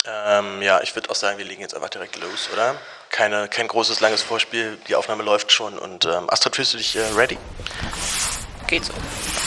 Ja, ich würde auch sagen, wir legen jetzt einfach direkt los, oder? Kein großes, langes Vorspiel, die Aufnahme läuft schon. Und Astrid, fühlst du dich ready? Geht so.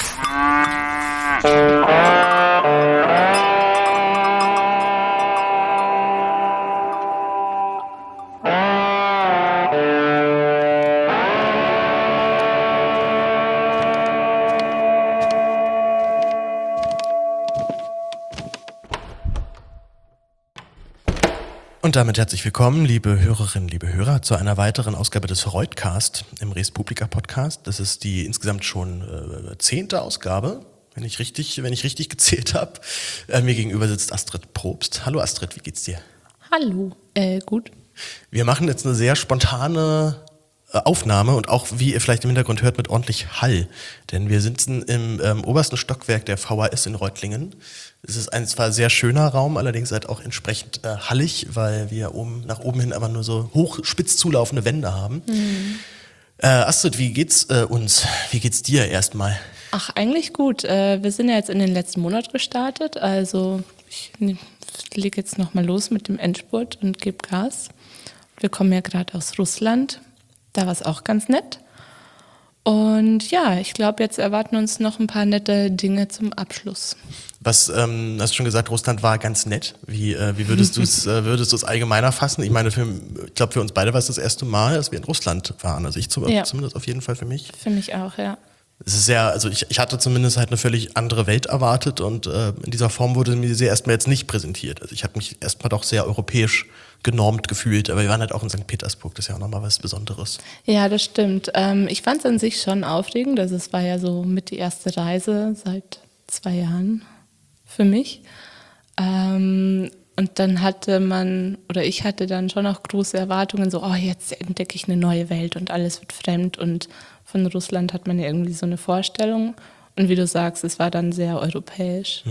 Und damit herzlich willkommen, liebe Hörerinnen, liebe Hörer, zu einer weiteren Ausgabe des Freudcast im Res Publica Podcast. Das ist die insgesamt schon 10. Ausgabe, wenn ich richtig gezählt habe. Mir gegenüber sitzt Astrid Probst. Hallo Astrid, wie geht's dir? Hallo, gut. Wir machen jetzt eine sehr spontane Aufnahme und auch, wie ihr vielleicht im Hintergrund hört, mit ordentlich Hall. Denn wir sitzen im obersten Stockwerk der VHS in Reutlingen. Es ist ein zwar sehr schöner Raum, allerdings halt auch entsprechend hallig, weil wir nach oben hin aber nur so spitz zulaufende Wände haben. Mhm. Astrid, wie geht's uns? Wie geht's dir erstmal? Ach, eigentlich gut. Wir sind ja jetzt in den letzten Monat gestartet, also ich lege jetzt nochmal los mit dem Endspurt und gebe Gas. Wir kommen ja gerade aus Russland, da war es auch ganz nett. Und ja, ich glaube, jetzt erwarten uns noch ein paar nette Dinge zum Abschluss. Hast du schon gesagt, Russland war ganz nett. Wie würdest du es allgemeiner fassen? Ich meine, ich glaube, für uns beide war es das erste Mal, dass wir in Russland waren. Also zumindest auf jeden Fall für mich. Für mich auch, ja. Es ist sehr, also ich hatte zumindest halt eine völlig andere Welt erwartet und in dieser Form wurde mir sie erstmal jetzt nicht präsentiert. Also ich habe mich erstmal doch sehr europäisch genormt gefühlt, aber wir waren halt auch in St. Petersburg, das ist ja auch nochmal was Besonderes. Ja, das stimmt. Ich fand es an sich schon aufregend, also es war ja so mit die erste Reise seit 2 Jahren für mich. Und dann ich hatte dann schon auch große Erwartungen, so, jetzt entdecke ich eine neue Welt und alles wird fremd, und von Russland hat man ja irgendwie so eine Vorstellung. Und wie du sagst, es war dann sehr europäisch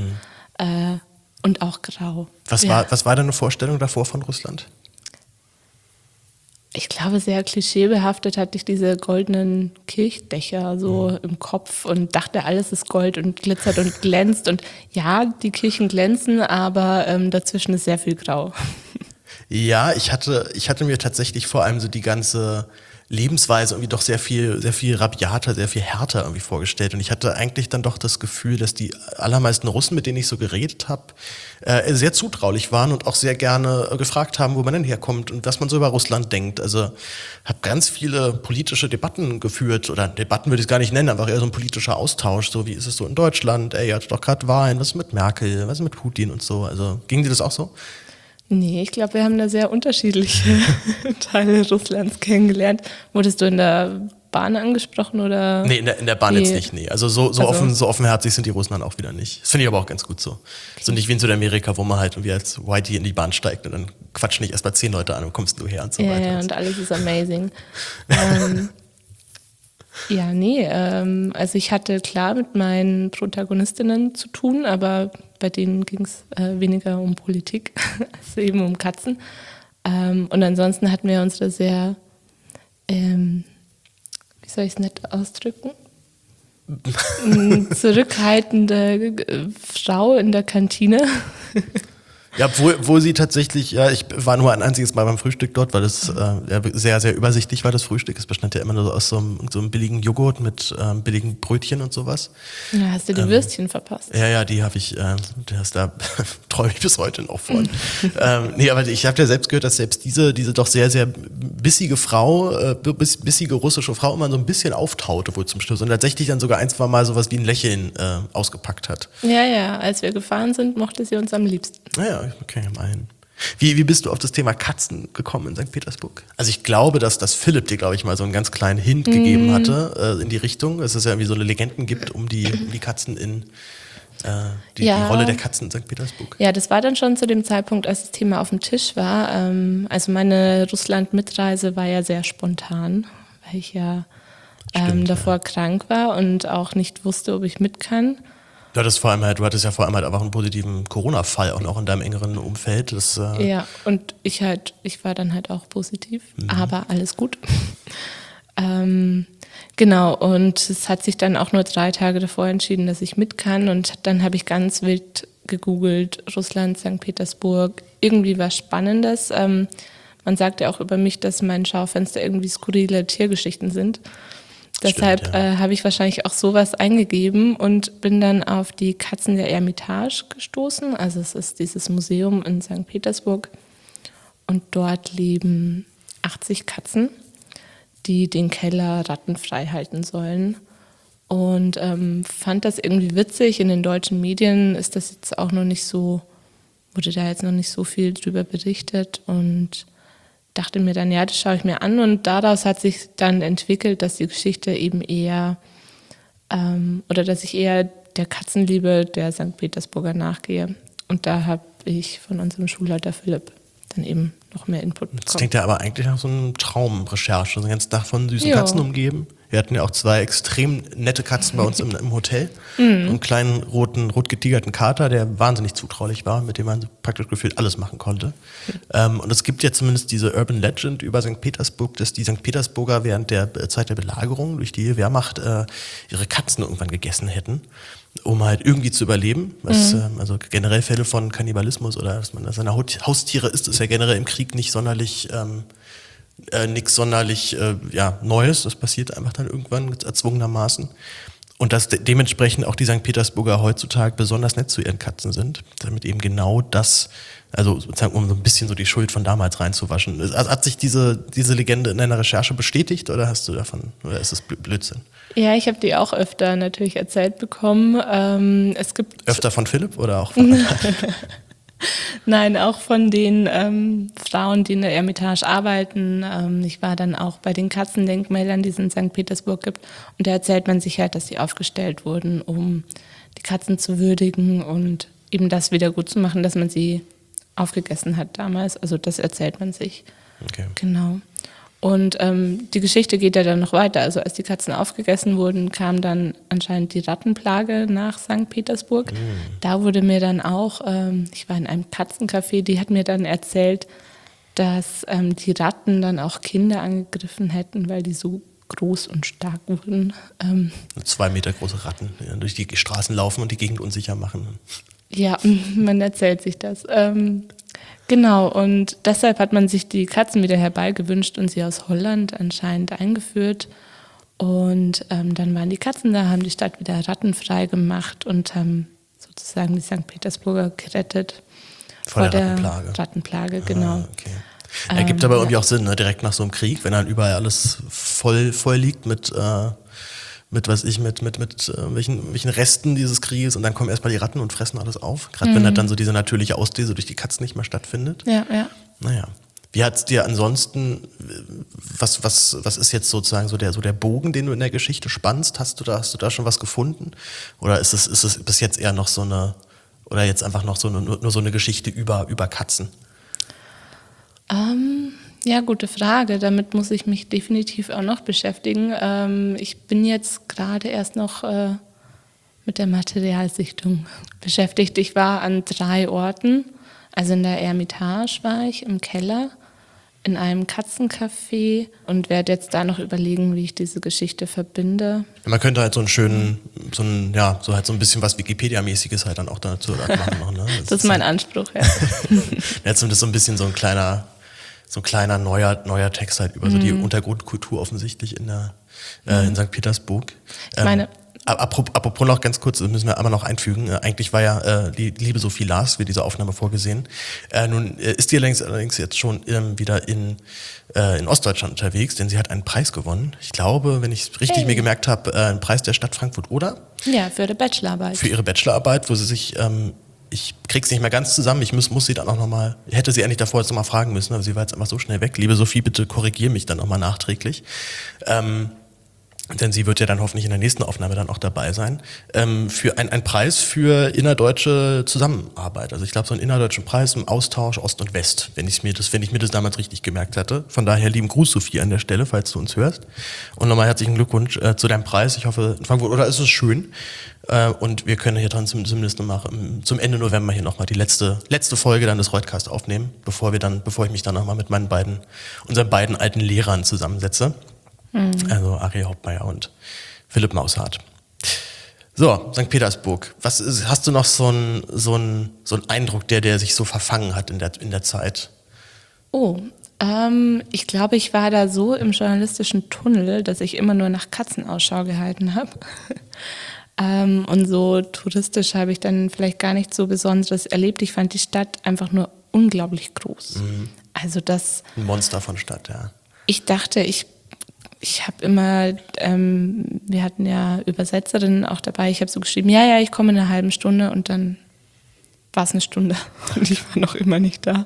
und auch grau. Was war deine Vorstellung davor von Russland? Ich glaube, sehr klischeebehaftet hatte ich diese goldenen Kirchdächer so im Kopf und dachte, alles ist Gold und glitzert und glänzt. Und ja, die Kirchen glänzen, aber dazwischen ist sehr viel grau. Ja, ich hatte mir tatsächlich vor allem so die ganze Lebensweise irgendwie doch sehr viel rabiater, sehr viel härter irgendwie vorgestellt. Und ich hatte eigentlich dann doch das Gefühl, dass die allermeisten Russen, mit denen ich so geredet habe, sehr zutraulich waren und auch sehr gerne gefragt haben, wo man denn herkommt und was man so über Russland denkt. Also habe ganz viele politische Debatten geführt, oder Debatten würde ich es gar nicht nennen, einfach eher so ein politischer Austausch. So, wie ist es so in Deutschland? Ihr hattet doch gerade Wahlen, was ist mit Merkel, was ist mit Putin und so. Also ging dir das auch so? Nee, ich glaube, wir haben da sehr unterschiedliche Teile Russlands kennengelernt. Wurdest du in der Bahn angesprochen oder? Nee, in der Bahn jetzt nicht, nee. Also so offenherzig sind die Russen dann auch wieder nicht. Das finde ich aber auch ganz gut so. Okay. So nicht wie in Südamerika, wo man halt irgendwie als Whitey in die Bahn steigt und dann quatschen nicht erst mal 10 Leute an und kommst du her und so weiter. Ja, und alles ist amazing. Ja, nee, also ich hatte klar mit meinen Protagonistinnen zu tun, aber bei denen ging es weniger um Politik als eben um Katzen. Und ansonsten hatten wir uns da sehr, wie soll ich es nett ausdrücken? Zurückhaltende Frau in der Kantine. Ja, obwohl sie tatsächlich, ja, ich war nur ein einziges Mal beim Frühstück dort, weil das sehr, sehr übersichtlich war, das Frühstück. Es bestand ja immer nur aus so einem billigen Joghurt mit billigen Brötchen und sowas. Ja, hast du die Würstchen verpasst? Ja, die habe ich, da träume ich bis heute noch von. Nee, aber ich habe ja selbst gehört, dass selbst diese doch sehr, sehr bissige russische Frau immer so ein bisschen auftaute wohl zum Schluss und tatsächlich dann sogar 1, 2 Mal sowas wie ein Lächeln ausgepackt hat. Ja, als wir gefahren sind, mochte sie uns am liebsten. Ja, okay, immerhin. Wie bist du auf das Thema Katzen gekommen in St. Petersburg? Also ich glaube, dass Philipp dir, glaube ich, mal so einen ganz kleinen Hint gegeben hatte in die Richtung, dass es ja irgendwie so eine Legenden gibt um die Katzen die Rolle der Katzen in St. Petersburg. Ja, das war dann schon zu dem Zeitpunkt, als das Thema auf dem Tisch war. Also meine Russland-Mitreise war ja sehr spontan, weil ich ja davor krank war und auch nicht wusste, ob ich mit kann. Du hattest ja vor allem halt einfach einen positiven Corona-Fall auch noch in deinem engeren Umfeld. Ja, und ich war dann halt auch positiv, aber alles gut. Genau, und es hat sich dann auch nur 3 Tage davor entschieden, dass ich mit kann, und dann habe ich ganz wild gegoogelt, Russland, St. Petersburg, irgendwie was Spannendes. Man sagt ja auch über mich, dass mein Schaufenster irgendwie skurrile Tiergeschichten sind. Deshalb Stimmt, ja. habe ich wahrscheinlich auch sowas eingegeben und bin dann auf die Katzen der Ermitage gestoßen. Also es ist dieses Museum in St. Petersburg und dort leben 80 Katzen, die den Keller rattenfrei halten sollen. Und fand das irgendwie witzig. In den deutschen Medien ist das jetzt auch noch nicht so, wurde da jetzt noch nicht so viel drüber berichtet und dachte mir dann, ja, das schaue ich mir an. Und daraus hat sich dann entwickelt, dass die Geschichte eben eher, oder dass ich eher der Katzenliebe der St. Petersburger nachgehe. Und da habe ich von unserem Schulleiter Philipp dann eben noch mehr Input bekommen. Das klingt ja aber eigentlich nach so einem Traumrecherche, so ein ganzes Dach von süßen Ja. Katzen umgeben. Wir hatten ja auch 2 extrem nette Katzen bei uns im Hotel. Einen kleinen rot getigerten Kater, der wahnsinnig zutraulich war, mit dem man praktisch gefühlt alles machen konnte. Und es gibt ja zumindest diese Urban Legend über St. Petersburg, dass die St. Petersburger während der Zeit der Belagerung durch die Wehrmacht ihre Katzen irgendwann gegessen hätten, um halt irgendwie zu überleben. Was, also generell Fälle von Kannibalismus oder dass man seine Haustiere isst, ist ja generell im Krieg nicht sonderlich nichts sonderlich Neues. Das passiert einfach dann irgendwann erzwungenermaßen. Und dass dementsprechend auch die St. Petersburger heutzutage besonders nett zu ihren Katzen sind, damit eben genau das, also sozusagen um so ein bisschen so die Schuld von damals reinzuwaschen. Also hat sich diese Legende in deiner Recherche bestätigt oder hast du davon, oder ist es Blödsinn? Ja, ich habe die auch öfter natürlich erzählt bekommen. Es gibt Öfter von Philipp oder auch von Nein, auch von den Frauen, die in der Ermitage arbeiten. Ich war dann auch bei den Katzendenkmälern, die es in St. Petersburg gibt. Und da erzählt man sich halt, dass sie aufgestellt wurden, um die Katzen zu würdigen und eben das wieder gut zu machen, dass man sie aufgegessen hat damals. Also das erzählt man sich. Okay. Genau. Und die Geschichte geht ja dann noch weiter. Also als die Katzen aufgegessen wurden, kam dann anscheinend die Rattenplage nach St. Petersburg. Da wurde mir dann auch, ich war in einem Katzencafé, die hat mir dann erzählt, dass die Ratten dann auch Kinder angegriffen hätten, weil die so groß und stark wurden. 2 Meter große Ratten, die dann durch die Straßen laufen und die Gegend unsicher machen. Ja, man erzählt sich das. Genau, und deshalb hat man sich die Katzen wieder herbeigewünscht und sie aus Holland anscheinend eingeführt. Und dann waren die Katzen da, haben die Stadt wieder rattenfrei gemacht und haben sozusagen die St. Petersburger gerettet. Vor der Rattenplage, genau. Ah, okay. Ergibt aber irgendwie auch Sinn, ne? Direkt nach so einem Krieg, wenn dann überall alles voll liegt mit welchen Resten dieses Krieges und dann kommen erstmal die Ratten und fressen alles auf. Gerade wenn halt dann so diese natürliche Auslese durch die Katzen nicht mehr stattfindet. Ja, ja. Naja. Wie hat's dir ansonsten, was ist jetzt sozusagen so der Bogen, den du in der Geschichte spannst? Hast du da schon was gefunden? Oder ist es bis jetzt eher noch so eine, oder jetzt einfach noch so eine, nur so eine Geschichte über Katzen? Ja, gute Frage. Damit muss ich mich definitiv auch noch beschäftigen. Ich bin jetzt gerade erst noch mit der Materialsichtung beschäftigt. Ich war an 3 Orten. Also in der Ermitage war ich, im Keller, in einem Katzencafé und werde jetzt da noch überlegen, wie ich diese Geschichte verbinde. Man könnte halt so ein bisschen was Wikipedia-mäßiges halt dann auch dazu machen. Ne? Das ist mein Anspruch, ja. Ja, zumindest so ein bisschen so ein kleiner neuer Text halt über so die Untergrundkultur offensichtlich in St. Petersburg. Ich meine, apropos noch ganz kurz, das müssen wir aber noch einfügen. Eigentlich war ja die liebe Sophie Lars für diese Aufnahme vorgesehen. Nun ist die allerdings jetzt schon wieder in Ostdeutschland unterwegs, denn sie hat einen Preis gewonnen. Ich glaube, wenn ich es richtig mir gemerkt habe, einen Preis der Stadt Frankfurt-Oder. Ja, für die Bachelorarbeit. Für ihre Bachelorarbeit, wo sie sich ich krieg's nicht mehr ganz zusammen. Ich muss sie dann auch nochmal, hätte sie eigentlich davor jetzt nochmal fragen müssen, aber sie war jetzt einfach so schnell weg. Liebe Sophie, bitte korrigier mich dann nochmal nachträglich. Denn sie wird ja dann hoffentlich in der nächsten Aufnahme dann auch dabei sein, für ein Preis für innerdeutsche Zusammenarbeit. Also ich glaube, so einen innerdeutschen Preis im Austausch Ost und West, wenn ich mir das damals richtig gemerkt hatte. Von daher lieben Gruß, Sophie, an der Stelle, falls du uns hörst. Und nochmal herzlichen Glückwunsch zu deinem Preis. Ich hoffe, in Frankfurt, oder ist es schön? Und wir können hier dran zumindest nochmal zum Ende November hier nochmal die letzte Folge dann des Reutcast aufnehmen, bevor ich mich dann nochmal mit unseren beiden alten Lehrern zusammensetze. Also Ari Hauptmeier und Philipp Maushardt. So, St. Petersburg. Hast du noch so einen Eindruck, der sich so verfangen hat in der Zeit? Oh, ich glaube, ich war da so im journalistischen Tunnel, dass ich immer nur nach Katzen Ausschau gehalten habe. Und so touristisch habe ich dann vielleicht gar nichts so Besonderes erlebt. Ich fand die Stadt einfach nur unglaublich groß. Also das... Ein Monster von Stadt, ja. Ich dachte, ich habe immer, wir hatten ja Übersetzerinnen auch dabei, ich habe so geschrieben, ja, ich komme in einer halben Stunde und dann war es eine Stunde und ich war noch immer nicht da.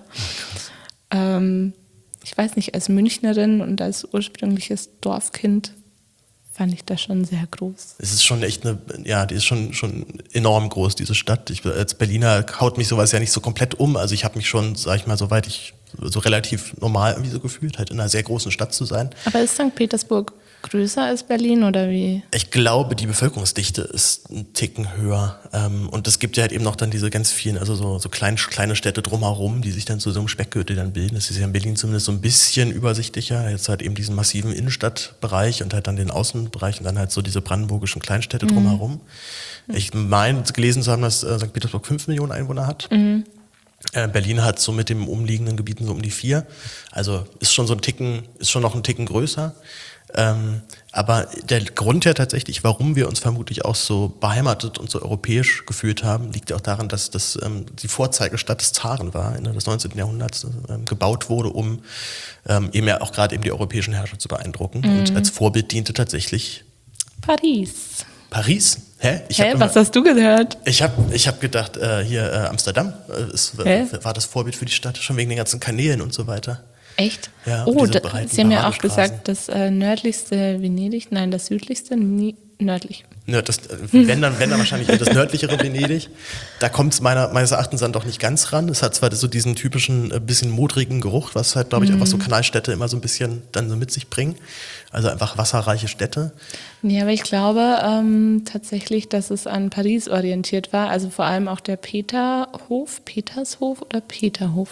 Ich weiß nicht, als Münchnerin und als ursprüngliches Dorfkind fand ich das schon sehr groß. Es ist schon echt die ist schon enorm groß, diese Stadt. Als Berliner haut mich sowas ja nicht so komplett um. Also ich habe mich schon, sag ich mal, soweit ich so relativ normal irgendwie so gefühlt, halt in einer sehr großen Stadt zu sein. Aber ist St. Petersburg größer als Berlin oder wie? Ich glaube, die Bevölkerungsdichte ist ein Ticken höher. Und es gibt ja halt eben noch dann diese ganz vielen, also so kleine Städte drumherum, die sich dann zu so einem Speckgürtel dann bilden. Das ist ja in Berlin zumindest so ein bisschen übersichtlicher. Jetzt halt eben diesen massiven Innenstadtbereich und halt dann den Außenbereich und dann halt so diese brandenburgischen Kleinstädte drumherum. Ich meine, gelesen zu haben, dass St. Petersburg 5 Millionen Einwohner hat. Berlin hat so mit den umliegenden Gebieten so um die 4. Also ist schon noch ein Ticken größer. Aber der Grund ja tatsächlich, warum wir uns vermutlich auch so beheimatet und so europäisch gefühlt haben, liegt ja auch daran, dass das die Vorzeigestadt des Zaren war, Ende des 19. Jahrhunderts, gebaut wurde, um eben ja auch gerade eben die europäischen Herrscher zu beeindrucken. Und als Vorbild diente tatsächlich Paris. Paris? Hä? Was hast du gehört? Ich hab gedacht, Amsterdam war das Vorbild für die Stadt, schon wegen den ganzen Kanälen und so weiter. Echt? Ja, oh, Sie haben ja auch gesagt, das nördlichste Venedig, nein, das südlichste, nördlich. Ja, wenn dann wahrscheinlich eher das nördlichere Venedig. Da kommt es meines Erachtens dann doch nicht ganz ran. Es hat zwar so diesen typischen, bisschen modrigen Geruch, was halt, glaube ich, einfach so Kanalstädte immer so ein bisschen dann so mit sich bringen. Also einfach wasserreiche Städte. Nee, aber ich glaube tatsächlich, dass es an Paris orientiert war. Also vor allem auch der Petershof oder Peterhof.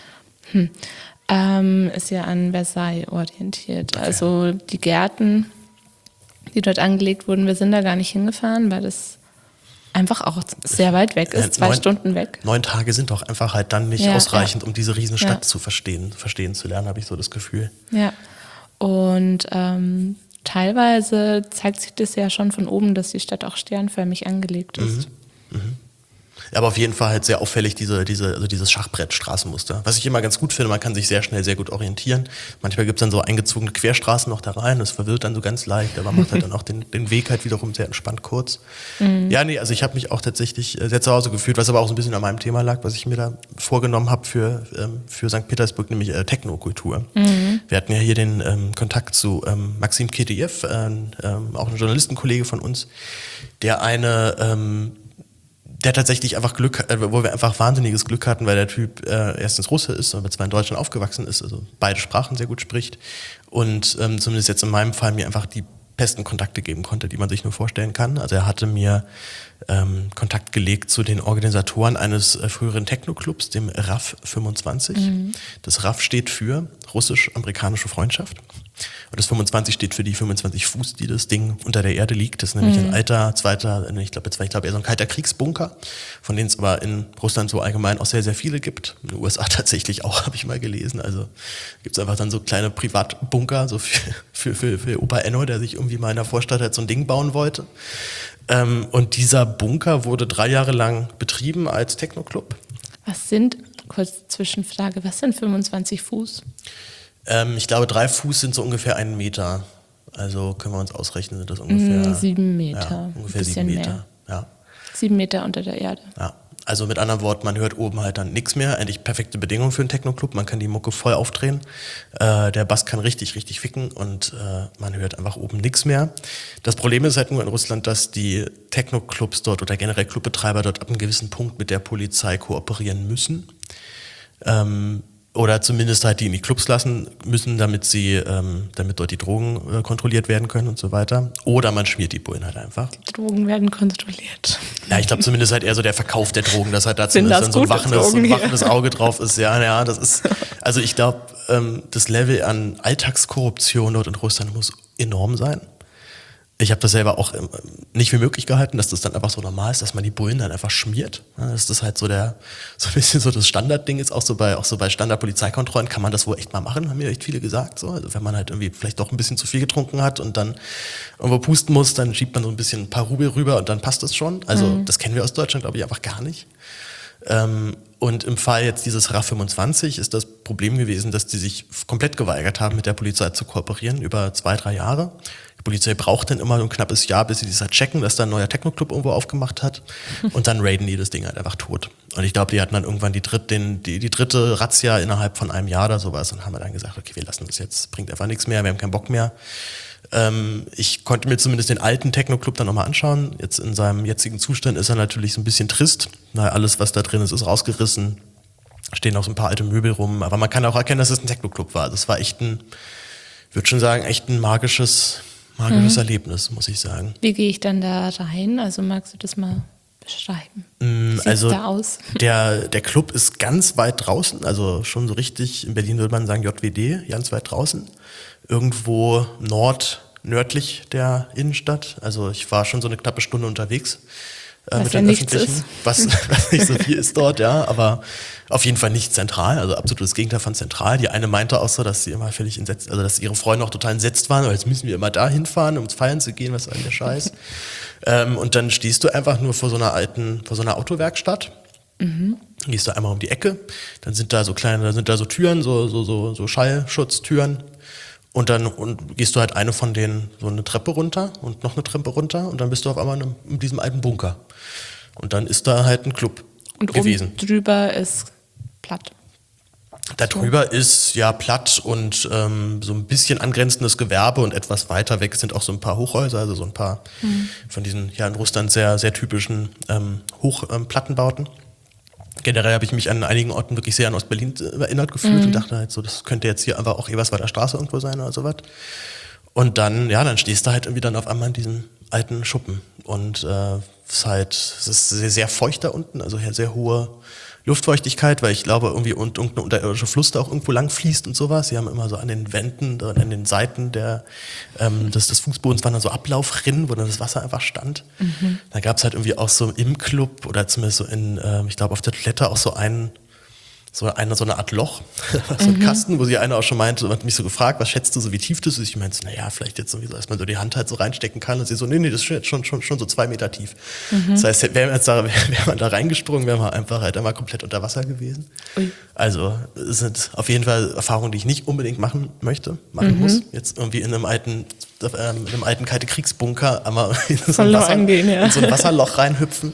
Ist ja an Versailles orientiert. Okay. Also die Gärten, die dort angelegt wurden, wir sind da gar nicht hingefahren, weil das einfach auch sehr weit weg ist, 2 Stunden weg. 9 Tage sind doch einfach halt dann nicht ausreichend, um diese Riesenstadt zu verstehen zu lernen, habe ich so das Gefühl. Ja, und teilweise zeigt sich das ja schon von oben, dass die Stadt auch sternförmig angelegt ist. Aber auf jeden Fall halt sehr auffällig dieses Schachbrettstraßenmuster. Was ich immer ganz gut finde, man kann sich sehr schnell sehr gut orientieren. Manchmal gibt es dann so eingezogene Querstraßen noch da rein, das verwirrt dann so ganz leicht, aber macht halt dann auch den Weg halt wiederum sehr entspannt kurz. Ja, nee, also ich habe mich auch tatsächlich sehr zu Hause gefühlt, was aber auch so ein bisschen an meinem Thema lag, was ich mir da vorgenommen habe für St. Petersburg, nämlich Technokultur. Wir hatten ja hier den Kontakt zu Maxim Kedejew, auch ein Journalistenkollege von uns, der tatsächlich einfach wo wir einfach wahnsinniges Glück hatten, weil der Typ erstens Russe ist, aber zwar in Deutschland aufgewachsen ist, also beide Sprachen sehr gut spricht und zumindest jetzt in meinem Fall mir einfach die besten Kontakte geben konnte, die man sich nur vorstellen kann. Also er hatte mir Kontakt gelegt zu den Organisatoren eines früheren Techno-Clubs, dem RAF 25. Das RAF steht für Russisch-Amerikanische Freundschaft. Und das 25 steht für die 25 Fuß, die das Ding unter der Erde liegt. Das ist nämlich ein alter, ich glaube eher so ein kalter Kriegsbunker, von denen es aber in Russland so allgemein auch sehr, sehr viele gibt. In den USA tatsächlich auch, habe ich mal gelesen. Also gibt es einfach dann so kleine Privatbunker, so für Opa Enno, der sich irgendwie mal in der Vorstadt halt so ein Ding bauen wollte. Und dieser Bunker wurde 3 Jahre lang betrieben als Techno-Club. Kurz Zwischenfrage, was sind 25 Fuß? Ich glaube, 3 Fuß sind so ungefähr 1 Meter. Also können wir uns ausrechnen, sind das ungefähr 7 Meter. Ja, ungefähr 7 Meter. Ja. 7 Meter unter der Erde. Ja. Also mit anderen Worten, man hört oben halt dann nichts mehr. Eigentlich perfekte Bedingungen für einen Techno-Club. Man kann die Mucke voll aufdrehen. Der Bass kann richtig, richtig ficken und man hört einfach oben nichts mehr. Das Problem ist halt nur in Russland, dass die Techno-Clubs dort oder generell Clubbetreiber dort ab einem gewissen Punkt mit der Polizei kooperieren müssen. Oder zumindest halt die in die Clubs lassen müssen, damit dort die Drogen kontrolliert werden können und so weiter. Oder man schmiert die Bullen halt einfach. Die Drogen werden kontrolliert. Ja, ich glaube zumindest halt eher so der Verkauf der Drogen, dass halt da zumindest dann so ein wachendes Auge drauf ist. Ja, das ist, also ich glaube, das Level an Alltagskorruption dort in Russland muss enorm sein. Ich habe das selber auch nicht für möglich gehalten, dass das dann einfach so normal ist, dass man die Bullen dann einfach schmiert. Ja, dass das halt so ein bisschen so das Standardding ist, auch so bei Standardpolizeikontrollen kann man das wohl echt mal machen, haben mir echt viele gesagt. So. Also wenn man halt irgendwie vielleicht doch ein bisschen zu viel getrunken hat und dann irgendwo pusten muss, dann schiebt man so ein bisschen ein paar Rubel rüber und dann passt das schon. Also das kennen wir aus Deutschland, glaube ich, einfach gar nicht. Und im Fall jetzt dieses RAF 25 ist das Problem gewesen, dass die sich komplett geweigert haben, mit der Polizei zu kooperieren über 2-3 Jahre. Die Polizei braucht dann immer so ein knappes Jahr, bis sie das halt checken, dass da ein neuer Techno-Club irgendwo aufgemacht hat. Und dann raiden die das Ding halt einfach tot. Und ich glaube, die hatten dann irgendwann die dritte Razzia innerhalb von einem Jahr oder sowas und haben dann gesagt, okay, wir lassen das jetzt, bringt einfach nichts mehr, wir haben keinen Bock mehr. Ich konnte mir zumindest den alten Techno-Club dann nochmal anschauen. Jetzt in seinem jetzigen Zustand ist er natürlich so ein bisschen trist. Alles, was da drin ist rausgerissen. Stehen auch so ein paar alte Möbel rum. Aber man kann auch erkennen, dass es ein Techno-Club war. Das war echt würde schon sagen, echt ein magisches Erlebnis, muss ich sagen. Wie gehe ich dann da rein? Also magst du das mal beschreiben? Wie sieht's Also da aus? der Club ist ganz weit draußen, also schon so richtig, in Berlin würde man sagen JWD, ganz weit draußen. Irgendwo nördlich der Innenstadt. Also ich war schon so eine knappe Stunde unterwegs. Was mit ja den nichts Öffentlichen, was nicht so viel ist dort, ja, aber auf jeden Fall nicht zentral, also absolut das Gegenteil von zentral. Die eine meinte auch so, dass sie immer völlig entsetzt, also dass ihre Freunde auch total entsetzt waren, weil jetzt müssen wir immer da hinfahren, um feiern zu gehen, was ist eigentlich der Scheiß. Und dann stehst du einfach nur vor so einer Autowerkstatt. Gehst du einmal um die Ecke, dann sind da so Türen, so Schallschutztüren. Und dann gehst du halt so eine Treppe runter und noch eine Treppe runter und dann bist du auf einmal in diesem alten Bunker. Und dann ist da halt ein Club gewesen. Und oben drüber ist platt. Da drüber ist ja platt und so ein bisschen angrenzendes Gewerbe und etwas weiter weg sind auch so ein paar Hochhäuser, also so ein paar von diesen ja in Russland sehr, sehr typischen Hochplattenbauten. Generell habe ich mich an einigen Orten wirklich sehr an Ostberlin erinnert gefühlt und dachte halt so, das könnte jetzt hier einfach auch Eberswalder Straße irgendwo sein oder sowas. Und dann stehst du halt irgendwie dann auf einmal in diesem alten Schuppen. Und es ist sehr, sehr feucht da unten, also sehr hohe Luftfeuchtigkeit, weil ich glaube, irgendwie irgendeine unterirdische Fluss da auch irgendwo lang fließt und sowas. Sie haben immer so an den Wänden, an den Seiten des Fußbodens waren dann so Ablaufrinnen, wo dann das Wasser einfach stand. Da gab es halt irgendwie auch so im Club oder zumindest so ich glaube auf der Toilette auch so eine Art Loch, so ein Kasten, wo sie einer auch schon meinte, hat mich so gefragt, was schätzt du so, wie tief das ist? Ich meinte, vielleicht jetzt sowieso, dass man so die Hand halt so reinstecken kann. Und sie so, nee, das ist jetzt schon so 2 Meter tief. Das heißt, wäre man da reingesprungen, wäre man einfach halt einmal komplett unter Wasser gewesen. Ui. Also es sind auf jeden Fall Erfahrungen, die ich nicht unbedingt machen muss. Jetzt irgendwie in einem alten kalte Kriegsbunker einmal in so ein Wasserloch reinhüpfen.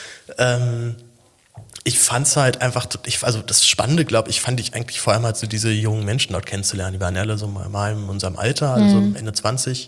Ich fand's halt einfach, das Spannende, glaube ich, fand ich eigentlich vor allem halt so diese jungen Menschen dort kennenzulernen. Die waren alle so mal in unserem Alter, also Ende 20.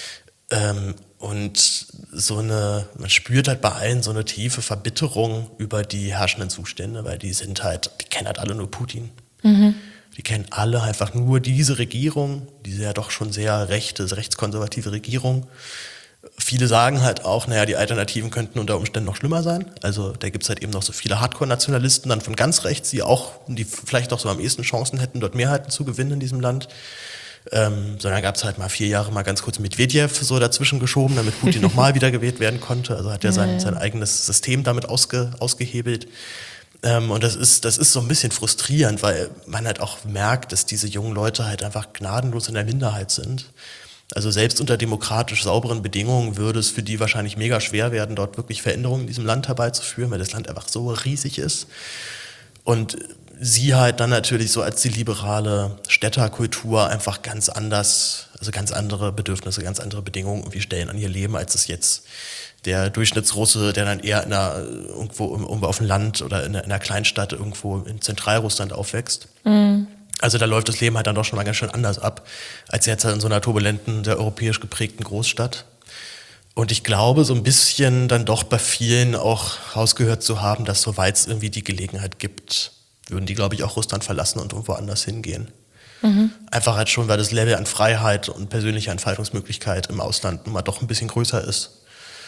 Und man spürt halt bei allen so eine tiefe Verbitterung über die herrschenden Zustände, weil die kennen halt alle nur Putin. Die kennen alle einfach nur diese Regierung, diese ja doch schon sehr rechtskonservative Regierung. Viele sagen halt auch, die Alternativen könnten unter Umständen noch schlimmer sein. Also da gibt's halt eben noch so viele Hardcore-Nationalisten dann von ganz rechts, die vielleicht auch so am ehesten Chancen hätten, dort Mehrheiten zu gewinnen in diesem Land. Sondern gab's halt mal 4 Jahre mal ganz kurz Medvedev so dazwischen geschoben, damit Putin nochmal wieder gewählt werden konnte. Also hat er sein eigenes System damit ausgehebelt. Und das ist so ein bisschen frustrierend, weil man halt auch merkt, dass diese jungen Leute halt einfach gnadenlos in der Minderheit sind. Also selbst unter demokratisch sauberen Bedingungen würde es für die wahrscheinlich mega schwer werden, dort wirklich Veränderungen in diesem Land herbeizuführen, weil das Land einfach so riesig ist. Und sie halt dann natürlich so als die liberale Städterkultur einfach ganz anders, also ganz andere Bedürfnisse, ganz andere Bedingungen irgendwie stellen an ihr Leben, als es jetzt der Durchschnittsrusse, der dann eher irgendwo auf dem Land oder in einer Kleinstadt irgendwo in Zentralrussland aufwächst. Also da läuft das Leben halt dann doch schon mal ganz schön anders ab, als jetzt halt in so einer turbulenten, sehr europäisch geprägten Großstadt. Und ich glaube, so ein bisschen dann doch bei vielen auch rausgehört zu haben, dass soweit es irgendwie die Gelegenheit gibt, würden die, glaube ich, auch Russland verlassen und irgendwo anders hingehen. Einfach halt schon, weil das Level an Freiheit und persönlicher Entfaltungsmöglichkeit im Ausland nun mal doch ein bisschen größer ist.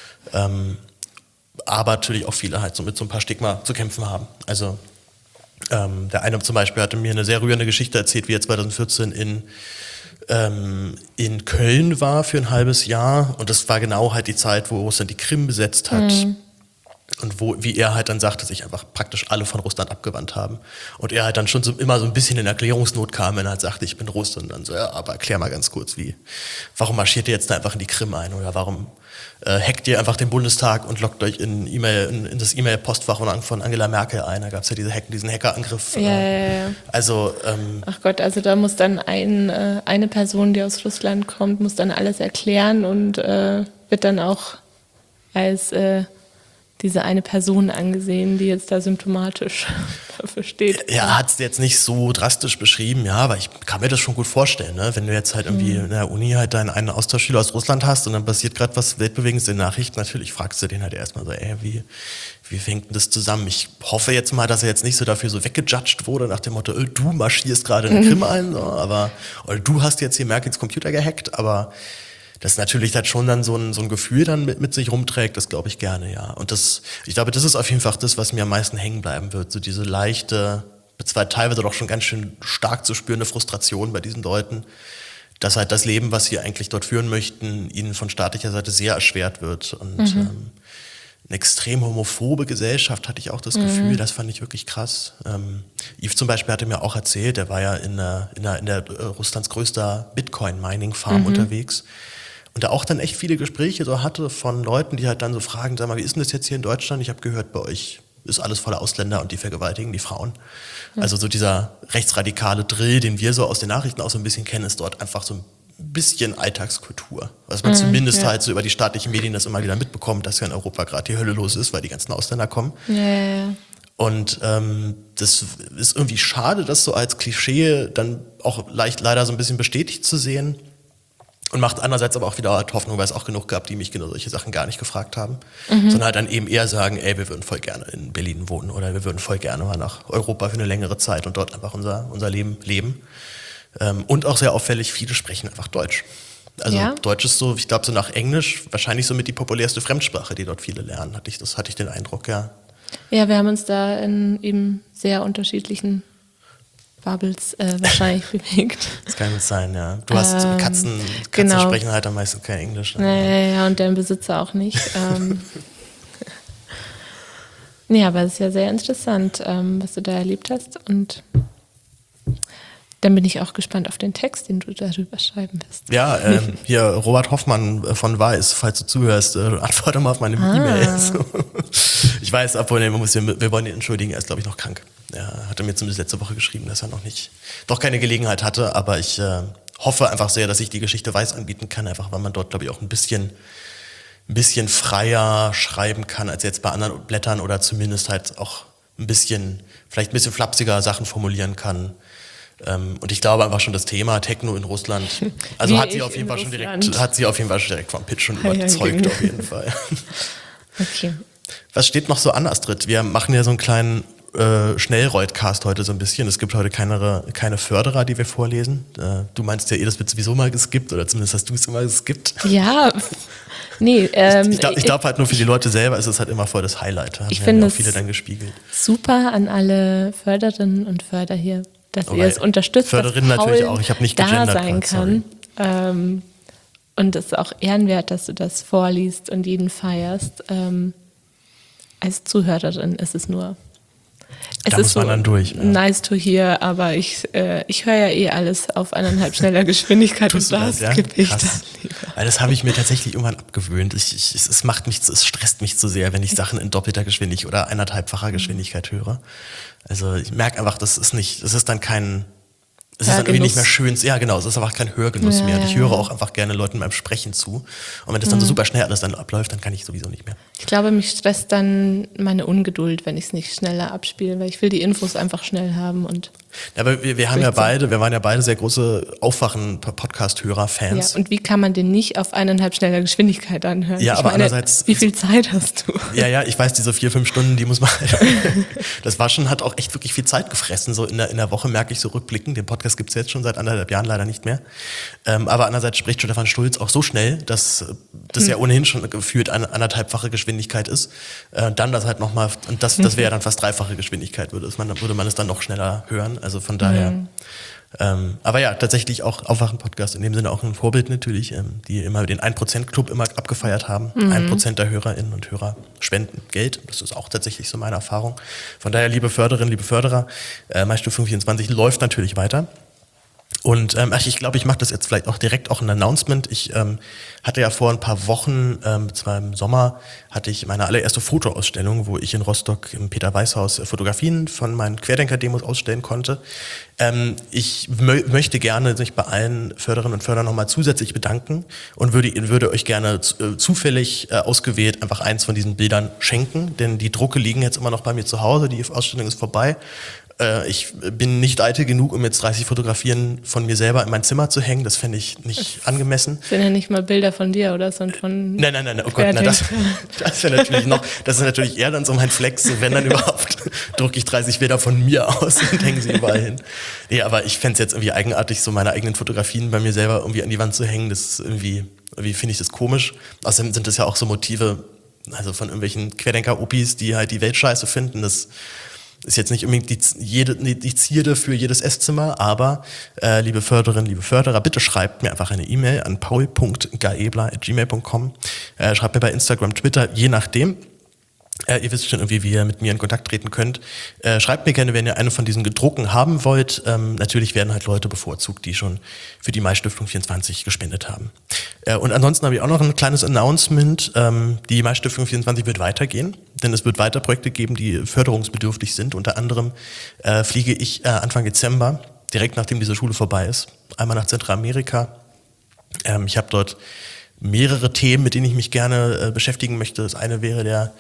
Aber natürlich auch viele halt so mit so ein paar Stigma zu kämpfen haben. Also der eine zum Beispiel hatte mir eine sehr rührende Geschichte erzählt, wie er 2014 in in Köln war für ein halbes Jahr. Und das war genau halt die Zeit, wo Russland die Krim besetzt hat. Und wie er halt dann sagte, sich einfach praktisch alle von Russland abgewandt haben. Und er halt dann schon immer so ein bisschen in Erklärungsnot kam, wenn er halt sagte, ich bin Russe. Und dann so, ja, aber erklär mal ganz kurz, warum marschiert ihr jetzt da einfach in die Krim ein? Oder warum hackt ihr einfach den Bundestag und loggt euch in das E-Mail-Postfach von Angela Merkel ein? Da gab es ja diesen Hackerangriff. Ja. Also, ach Gott, also da muss dann eine Person, die aus Russland kommt, muss dann alles erklären und wird dann auch als diese eine Person angesehen, die jetzt da symptomatisch dafür steht. Er hat es jetzt nicht so drastisch beschrieben, ja, aber ich kann mir das schon gut vorstellen, ne? Wenn du jetzt halt irgendwie in der Uni halt einen Austauschschüler aus Russland hast und dann passiert gerade was Weltbewegendes in Nachrichten, natürlich fragst du den halt erstmal so, wie hängt denn das zusammen? Ich hoffe jetzt mal, dass er jetzt nicht so dafür so weggejudged wurde nach dem Motto, du marschierst gerade in den Krim ein, so, oder du hast jetzt hier Merkels Computer gehackt, aber das natürlich halt schon dann so ein Gefühl dann mit sich rumträgt, das glaube ich gerne, ja. Und ich glaube, das ist auf jeden Fall das, was mir am meisten hängen bleiben wird. So diese leichte, zwar teilweise doch schon ganz schön stark zu spürende Frustration bei diesen Leuten, dass halt das Leben, was sie eigentlich dort führen möchten, ihnen von staatlicher Seite sehr erschwert wird. Und eine extrem homophobe Gesellschaft, hatte ich auch das Gefühl, das fand ich wirklich krass. Yves zum Beispiel hatte mir auch erzählt, der war ja in der Russlands größter Bitcoin-Mining-Farm unterwegs. Und da auch dann echt viele Gespräche so hatte von Leuten, die halt dann so fragen, sag mal, wie ist denn das jetzt hier in Deutschland? Ich habe gehört, bei euch ist alles voller Ausländer und die vergewaltigen die Frauen. Also so dieser rechtsradikale Drill, den wir so aus den Nachrichten auch so ein bisschen kennen, ist dort einfach so ein bisschen Alltagskultur. Was man zumindest halt so über die staatlichen Medien das immer wieder mitbekommt, dass ja in Europa gerade die Hölle los ist, weil die ganzen Ausländer kommen. Ja. Und das ist irgendwie schade, das so als Klischee dann auch leider so ein bisschen bestätigt zu sehen. Und macht andererseits aber auch wieder halt Hoffnung, weil es auch genug gab, die mich genau solche Sachen gar nicht gefragt haben. Sondern halt dann eben eher sagen, ey, wir würden voll gerne in Berlin wohnen oder wir würden voll gerne mal nach Europa für eine längere Zeit und dort einfach unser Leben leben. Und auch sehr auffällig, viele sprechen einfach Deutsch. Also Deutsch ist so, ich glaube so nach Englisch wahrscheinlich so mit die populärste Fremdsprache, die dort viele lernen, hatte ich den Eindruck, ja. Ja, wir haben uns da in eben sehr unterschiedlichen Bubbles wahrscheinlich bewegt. Das kann gut sein, ja. Du hast Katzen sprechen halt am meisten kein Englisch. Ja, und deren Besitzer auch nicht. Nee, aber es ist ja sehr interessant, was du da erlebt hast. Und dann bin ich auch gespannt auf den Text, den du darüber schreiben wirst. Ja, hier Robert Hoffmann von Weiß, falls du zuhörst, antworte mal auf meine E-Mail. So. Ich weiß, wir wollen ihn entschuldigen, er ist glaube ich noch krank. Er hatte mir zumindest letzte Woche geschrieben, dass er doch keine Gelegenheit hatte, aber ich hoffe einfach sehr, dass ich die Geschichte Weiß anbieten kann, einfach weil man dort glaube ich auch ein bisschen freier schreiben kann als jetzt bei anderen Blättern oder zumindest halt auch vielleicht ein bisschen flapsiger Sachen formulieren kann. Und ich glaube einfach schon das Thema Techno in Russland, also hat sie auf jeden Fall schon direkt vom Pitch schon überzeugt, auf jeden Fall. Okay. Was steht noch so an, Astrid? Wir machen ja so einen kleinen Schnellrollcast heute so ein bisschen. Es gibt heute keine Förderer, die wir vorlesen. Du meinst ja das wird sowieso mal geskippt oder zumindest hast du es immer geskippt. Ja, nee. Ich glaube halt nur für die Leute selber ist es halt immer voll das Highlight. Ich finde auch viele dann gespiegelt. Super an alle Förderinnen und Förder hier, dass ihr es unterstützt, Förderinnen dass Paul natürlich auch. Ich habe nicht da gegendert sein kann. Und es ist auch ehrenwert, dass du das vorliest und jeden feierst. Als Zuhörerin ist es nur... Es ist so nice to hear, aber ich höre ja alles auf 1,5 schneller Geschwindigkeit und das skippe ich dann lieber. Also das habe ich mir tatsächlich irgendwann abgewöhnt. Es stresst mich zu sehr, wenn ich Sachen in doppelter Geschwindigkeit oder 1,5-facher Geschwindigkeit höre. Also ich merke einfach, es ist dann irgendwie nicht mehr schön. Ja, genau, es ist einfach kein Hörgenuss mehr. Und ich höre auch einfach gerne Leuten beim Sprechen zu. Und wenn das dann so super schnell alles dann abläuft, dann kann ich sowieso nicht mehr. Ich glaube, mich stresst dann meine Ungeduld, wenn ich es nicht schneller abspiele, weil ich will die Infos einfach schnell haben. Ja, aber wir waren ja beide sehr große Aufwachen-Podcast-Hörer-Fans. Ja, und wie kann man den nicht auf 1,5 schneller Geschwindigkeit anhören? Ja, aber andererseits... Wie viel Zeit hast du? Ja, ich weiß, diese 4-5 Stunden, die muss man halt... Das hat auch echt wirklich viel Zeit gefressen. So in der Woche merke ich so rückblickend, den Podcast gibt es jetzt schon seit 1,5 Jahren leider nicht mehr. Aber andererseits spricht Stefan Stulz auch so schnell, dass das ja ohnehin schon gefühlt 1,5-fache Geschwindigkeit ist. Dann das halt nochmal... Und das wäre ja dann fast 3-fache Geschwindigkeit, würde man es dann noch schneller hören. Also von daher Aber ja, tatsächlich auch Aufwachen-Podcast, in dem Sinne auch ein Vorbild natürlich, die immer den 1%-Club immer abgefeiert haben. 1% der HörerInnen und Hörer spenden Geld. Das ist auch tatsächlich so meine Erfahrung. Von daher, liebe Förderinnen, liebe Förderer, MyStiftung 24 läuft natürlich weiter. Und ich glaube, ich mache das jetzt vielleicht auch direkt auch ein Announcement. Ich hatte ja vor ein paar Wochen, zwar im Sommer, hatte ich meine allererste Fotoausstellung, wo ich in Rostock im Peter-Weiß-Haus Fotografien von meinen Querdenker-Demos ausstellen konnte. Ich möchte gerne sich bei allen Förderinnen und Förderern nochmal zusätzlich bedanken und würde euch gerne zufällig ausgewählt einfach eins von diesen Bildern schenken, denn die Drucke liegen jetzt immer noch bei mir zu Hause, die Ausstellung ist vorbei. Ich bin nicht eitel genug, um jetzt 30 Fotografien von mir selber in mein Zimmer zu hängen. Das fände ich nicht angemessen. Das sind ja nicht mal Bilder von dir, oder? Sondern von Nein, oh Gott, das wäre natürlich das ist natürlich eher dann so mein Flex. Wenn dann überhaupt, drucke ich 30 Bilder von mir aus und hänge sie überall hin. Nee, aber ich fände es jetzt irgendwie eigenartig, so meine eigenen Fotografien bei mir selber irgendwie an die Wand zu hängen. Das ist irgendwie finde ich das komisch. Außerdem sind das ja auch so Motive, also von irgendwelchen Querdenker-Opis, die halt die Welt scheiße finden. Das ist jetzt nicht unbedingt die Zierde für jedes Esszimmer, aber liebe Förderinnen, liebe Förderer, bitte schreibt mir einfach eine E-Mail an paul.gaebler@gmail.com. Schreibt mir bei Instagram, Twitter, je nachdem. Ihr wisst schon irgendwie, wie ihr mit mir in Kontakt treten könnt. Schreibt mir gerne, wenn ihr eine von diesen Gedrucken haben wollt. Natürlich werden halt Leute bevorzugt, die schon für die MyStiftung 24 gespendet haben. Und ansonsten habe ich auch noch ein kleines Announcement. Die MyStiftung 24 wird weitergehen, denn es wird weiter Projekte geben, die förderungsbedürftig sind. Unter anderem fliege ich Anfang Dezember, direkt nachdem diese Schule vorbei ist, einmal nach Zentralamerika. Ich habe dort mehrere Themen, mit denen ich mich gerne beschäftigen möchte. Das eine wäre der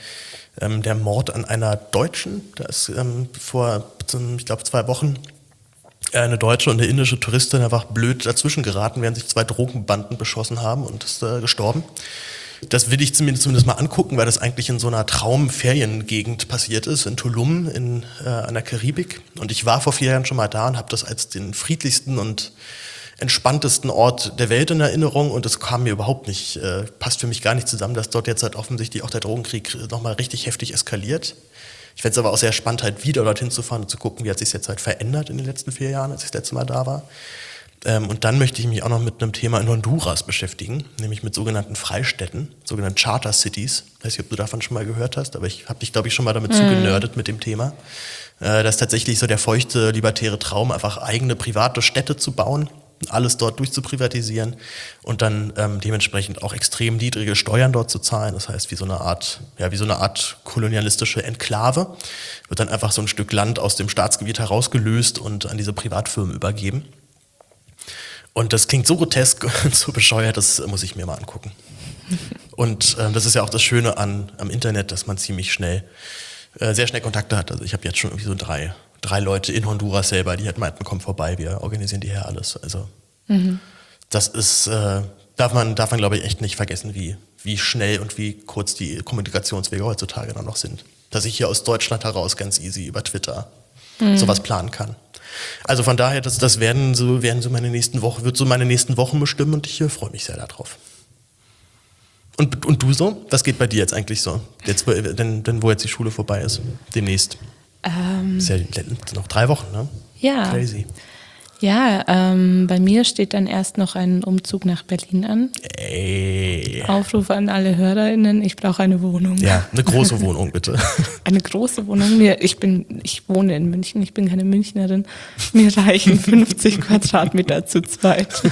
Mord an einer Deutschen. Da ist vor, ich glaube, 2 Wochen eine deutsche und eine indische Touristin einfach blöd dazwischen geraten, während sich 2 Drogenbanden beschossen haben und ist gestorben. Das will ich zumindest mal angucken, weil das eigentlich in so einer Traumferiengegend passiert ist, in Tulum an der Karibik. Und ich war vor 4 Jahren schon mal da und habe das als den friedlichsten und entspanntesten Ort der Welt in Erinnerung, und das kam mir überhaupt nicht, passt für mich gar nicht zusammen, dass dort jetzt halt offensichtlich auch der Drogenkrieg nochmal richtig heftig eskaliert. Ich fände es aber auch sehr spannend, halt wieder dorthin zu fahren und zu gucken, wie hat sich jetzt halt verändert in den letzten 4 Jahren, als ich das letzte Mal da war. Und dann möchte ich mich auch noch mit einem Thema in Honduras beschäftigen, nämlich mit sogenannten Freistädten, sogenannten Charter Cities. Ich weiß nicht, ob du davon schon mal gehört hast, aber ich habe dich, glaube ich, schon mal damit zugenördet mit dem Thema. Das ist tatsächlich so der feuchte, libertäre Traum, einfach eigene private Städte zu bauen, alles dort durchzuprivatisieren und dann dementsprechend auch extrem niedrige Steuern dort zu zahlen. Das heißt, wie so eine Art kolonialistische Enklave wird dann einfach so ein Stück Land aus dem Staatsgebiet herausgelöst und an diese Privatfirmen übergeben. Und das klingt so grotesk und so bescheuert, das muss ich mir mal angucken. Und das ist ja auch das Schöne am Internet, dass man ziemlich schnell, sehr schnell Kontakte hat. Also ich habe jetzt schon irgendwie so drei Leute in Honduras selber, die halt meinten, komm vorbei, wir organisieren dir hier alles. Also das ist, darf man glaube ich echt nicht vergessen, wie schnell und wie kurz die Kommunikationswege heutzutage dann noch sind. Dass ich hier aus Deutschland heraus ganz easy über Twitter sowas planen kann. Also von daher, das werden so meine nächsten Wochen bestimmen, und ich freue mich sehr darauf. Und du so? Was geht bei dir jetzt eigentlich so? Jetzt, denn wo jetzt die Schule vorbei ist, demnächst. Ist ja noch 3 Wochen, ne? Ja. Crazy. Ja, bei mir steht dann erst noch ein Umzug nach Berlin an. Ey. Aufruf an alle HörerInnen, ich brauche eine Wohnung. Ja, eine große Wohnung, bitte. Eine große Wohnung. Ich wohne in München, ich bin keine Münchnerin. Mir reichen 50 Quadratmeter zu zweit.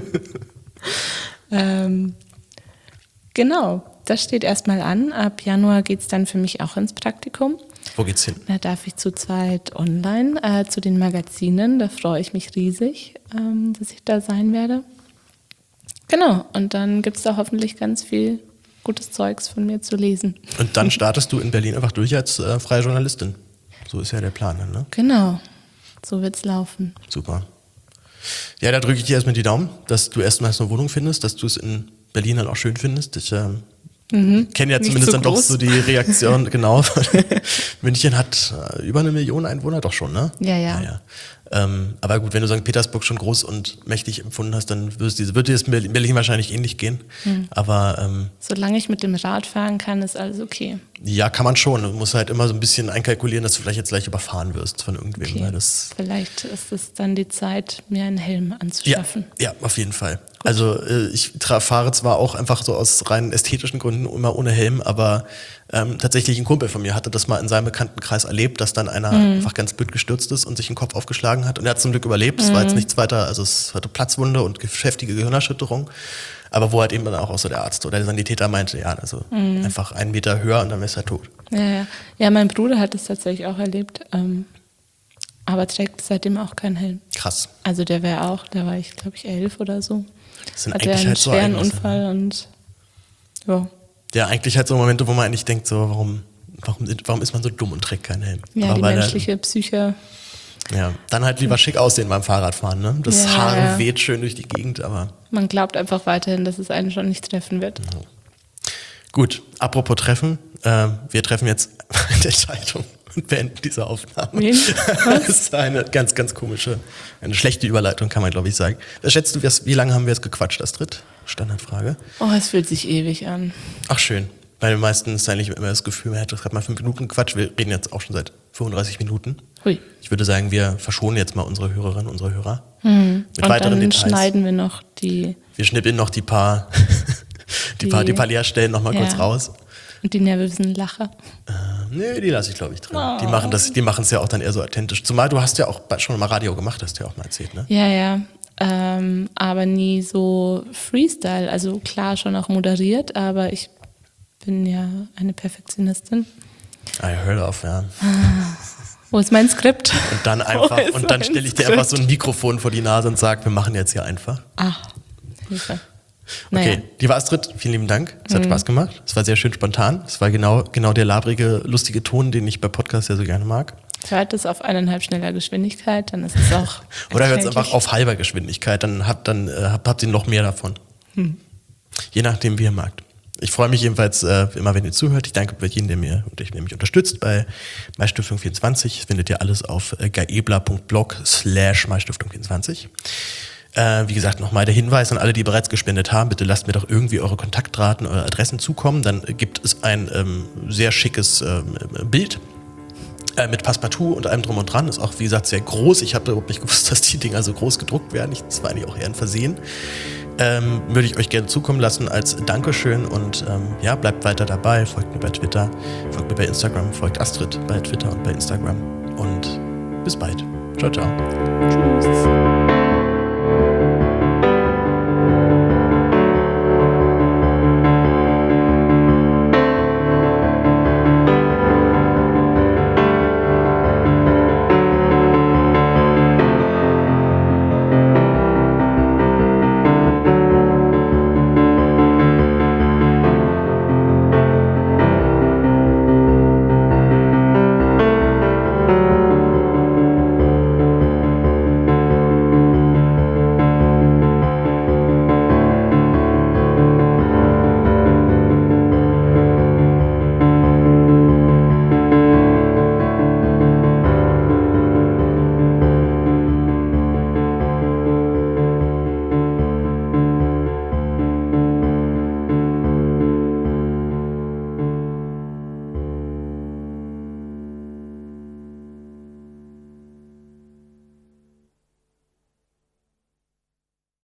Genau, das steht erstmal an. Ab Januar geht es dann für mich auch ins Praktikum. Wo geht's hin? Da darf ich zu zweit online zu den Magazinen. Da freue ich mich riesig, dass ich da sein werde. Genau, und dann gibt es da hoffentlich ganz viel gutes Zeugs von mir zu lesen. Und dann startest du in Berlin einfach durch als freie Journalistin. So ist ja der Plan, ne? Genau, so wird's laufen. Super. Ja, da drücke ich dir erstmal die Daumen, dass du erstmal eine Wohnung findest, dass du es in Berlin dann auch schön findest. Ich kenne ja zumindest dann doch so die Reaktion, genau. München hat über 1 Million Einwohner, doch schon, ne? Ja. Aber gut, wenn du St. Petersburg schon groß und mächtig empfunden hast, dann wird dir das in Berlin wahrscheinlich ähnlich gehen. Aber Solange ich mit dem Rad fahren kann, ist alles okay. ja, kann man schon. Du musst halt immer so ein bisschen einkalkulieren, dass du vielleicht jetzt gleich überfahren wirst von irgendwem. Okay. Weil das Vielleicht ist es dann die Zeit, mir einen Helm anzuschaffen. Ja, auf jeden Fall. Also ich fahre zwar auch einfach so aus rein ästhetischen Gründen immer ohne Helm, aber tatsächlich ein Kumpel von mir hatte das mal in seinem Bekanntenkreis erlebt, dass dann einer einfach ganz blöd gestürzt ist und sich den Kopf aufgeschlagen hat. Und er hat zum Glück überlebt. Es war jetzt nichts weiter, also es hatte Platzwunde und heftige Gehirnerschütterung. Aber wo halt eben dann auch so der Arzt oder der Sanitäter meinte, ja, also einfach 1 Meter höher und dann ist er tot. Ja, mein Bruder hat es tatsächlich auch erlebt, aber trägt seitdem auch keinen Helm. Krass. Also der war ich glaube ich 11 oder so. Das sind Hatte er eigentlich einen halt so schweren Ereignisse, Unfall und ja. Ja, eigentlich halt so Momente, wo man eigentlich denkt, so, warum ist man so dumm und trägt keinen Helm? Ja, Aber die weil menschliche Psyche. ja, dann halt lieber schick aussehen beim Fahrradfahren, ne? Das Ja, Haar ja. weht schön durch die Gegend, aber Man glaubt einfach weiterhin, dass es einen schon nicht treffen wird. gut. Apropos Treffen, wir treffen jetzt eine Entscheidung und beenden diese Aufnahme. Wen? Das ist eine ganz, ganz komische, eine schlechte Überleitung, kann man glaube ich sagen. Was schätzt du, wie lange haben wir jetzt gequatscht, Astrid? Standardfrage. Oh, es fühlt sich ewig an. Ach schön. Bei den meisten ist eigentlich immer das Gefühl, man hätte gerade mal 5 Minuten gequatscht. Wir reden jetzt auch schon seit 35 Minuten. Hui. Ich würde sagen, wir verschonen jetzt mal unsere Hörerinnen, unsere Hörer. Und Mit weiteren dann Details. schneiden wir noch die Wir schnippeln noch die paar Leerstellen noch mal kurz raus. und die nervösen Lacher. Nee, die lasse ich glaube ich drin. Oh. Die machen es ja auch dann eher so authentisch. Zumal du hast ja auch schon mal Radio gemacht, hast du ja auch mal erzählt, ne? Ja. Aber nie so Freestyle. Also klar, schon auch moderiert, aber ich bin ja eine Perfektionistin. I heard of, ja. Wo ist mein Skript? Und dann einfach, Wo ist und dann mein stelle ich dir Skript? einfach so ein Mikrofon vor die Nase und sage, wir machen jetzt hier einfach. Ach, Hilfe. Okay, liebe Astrid, vielen lieben Dank. Es hat Spaß gemacht. Es war sehr schön spontan. Es war genau der labrige, lustige Ton, den ich bei Podcasts ja so gerne mag. Hört es auf 1,5 schneller Geschwindigkeit, dann ist es auch. Oder hört es einfach erträglich. auf halber Geschwindigkeit, dann habt ihr noch mehr davon. Je nachdem, wie ihr mag. Ich freue mich jedenfalls immer, wenn ihr zuhört. Ich danke jedem, der mich unterstützt bei MyStiftung24. Das findet ihr alles auf gaebler.blog/MyStiftung24. Wie gesagt, nochmal der Hinweis an alle, die bereits gespendet haben. Bitte lasst mir doch irgendwie eure Kontaktdaten, eure Adressen zukommen. Dann gibt es ein sehr schickes Bild mit Passepartout und allem drum und dran. Ist auch, wie gesagt, sehr groß. Ich habe überhaupt nicht gewusst, dass die Dinger so groß gedruckt werden. Das war eigentlich auch eher ein Versehen. Würde ich euch gerne zukommen lassen als Dankeschön. Und ja, bleibt weiter dabei. Folgt mir bei Twitter, folgt mir bei Instagram, folgt Astrid bei Twitter und bei Instagram. Und bis bald. Ciao, ciao. Tschüss.